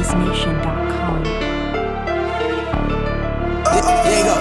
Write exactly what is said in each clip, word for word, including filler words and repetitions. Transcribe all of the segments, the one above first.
wiz nation dot com. Here you go.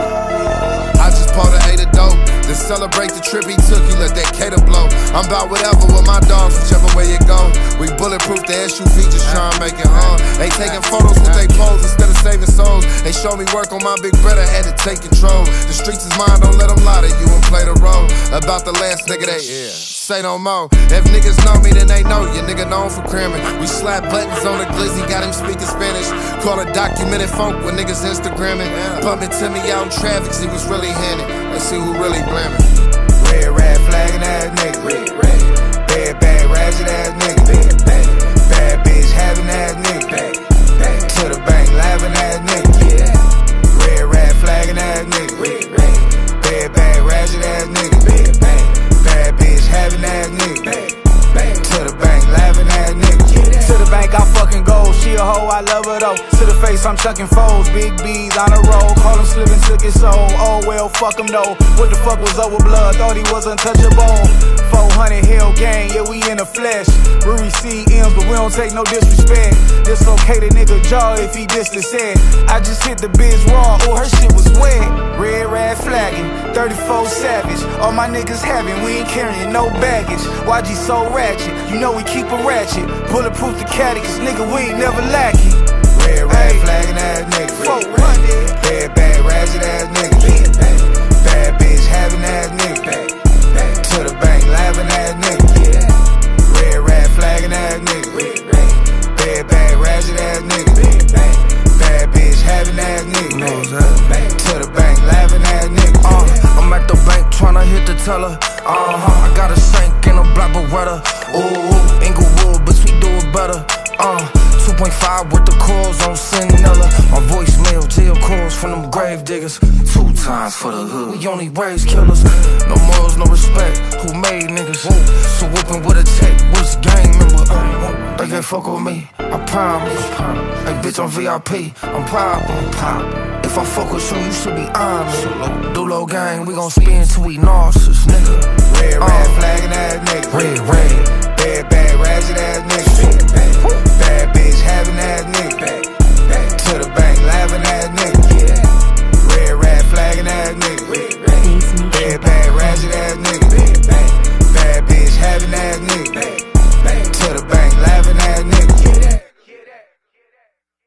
I just bought a eight of dope. To celebrate the trip he took, he let that cater blow. I'm about whatever with my dogs, whichever way it go. We bulletproof the S U V, just try and make it home. They taking photos with they pose instead of saving souls. They show me work on my big brother, had to take control. The streets is mine, don't let them lie to you and play the role. About the last nigga they yeah. say no more. If niggas know me, then they know you. Nigga known for cramming. We slap buttons on the glizzy, got him speaking Spanish. Call it documented funk when niggas Instagramming. Bumping to me out in traffic, see what's really handed. Let's see who really blaming. Red, red, flagging ass nigga. Red, red. Bad, bad, ratchet ass nigga. Bad, bad. Bad bitch having ass nigga. Bad, bad. To the bank laughing ass nigga. Yeah. Red, red, flagging ass nigga. Red, red. Bad, bad, ratchet ass nigga. Bad, bad. Bad bitch having ass nigga. Bad, bad. To the bank laughing ass nigga. Yeah. To the bank I fucking go. She a hoe, I love her though. To the face I'm chucking foes. Big B's on the road. Call him slipping, took his soul. Oh well, fuck him though. What the fuck was up with blood? Thought he was untouchable. four hundred Hill gang, yeah we in the flesh. Ruri C M's, but we don't take no disrespect. Dislocate a nigga jaw if he diss the set. I just hit the biz raw, oh her shit was wet. Red, red flagging, thirty-four savage. All my niggas having, we ain't carrying no baggage. Y G so ratchet, you know we keep a ratchet. Bulletproof the caddy, cause nigga we ain't never lacking. Red, red flagging ass nigga. four hundred. Bad, bad, ratchet ass nigga. Bad, bad bitch having ass nigga. Bad, bad. To the bank laughing ass nigga. Yeah. Red, red flagging ass nigga. Red, red. Bad, bad, ratchet ass nigga. Bad, bad. Bad bitch having ass nigga. Bad, to the bank laughing ass nigga. Uh, I'm at the bank tryna hit the teller. Uh huh. I got a shank in a black Beretta. Ooh, Inglewood, but we do it better. Uh. two point five with the calls on Sentinella. My voicemail, jail calls from them grave diggers. Two times for the hood, we only raise killers. No morals, no respect, who made niggas? So whooping with a check, which gang member? Uh, they can't fuck with me, I promise. Hey bitch, I'm V I P, I'm proud. If I fuck with you, you should be honest. Dulo gang, we gon' spin till we nauseous, nigga. Red, red, flagging ass nigga. Red, red. Bad, bad, ratchet ass nigga. Bad bitch having ass nigga. To the bank laughing ass nigga.